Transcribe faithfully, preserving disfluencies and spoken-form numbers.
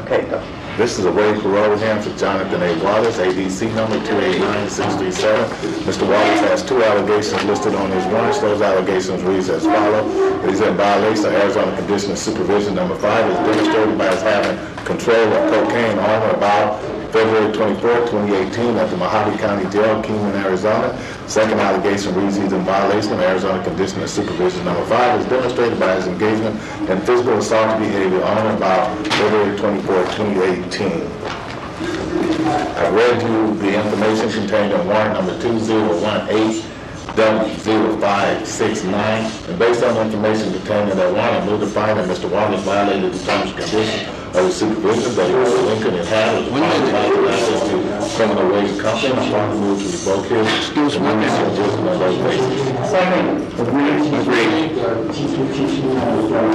Okay, go. This is a waive parole hearing for Jonathan A. Wallace, A B C number two eight nine six three seven. Mister Wallace has two allegations listed on his warrants. Those allegations reads as follows. That he's in violation of Arizona Condition of Supervision number five is demonstrated by his having control of cocaine on or about February twenty-fourth, twenty eighteen at the Mojave County Jail, Kingman, Arizona. Second allegation reads he's in violation of Arizona Condition of Supervision number five is demonstrated by his engagement in physical assault behavior on or about February twenty-fourth, twenty eighteen. I read you the information contained in warrant number two zero one eight W zero five six nine, and based on the information contained in that warrant, I move to find that Mister Wallace violated the terms and conditions of the supervision that he was delinquent and had was authorized access to criminal wage company. I'm going to move to revoke his Excuse me. on those bases. Second. Agreed. Agreed.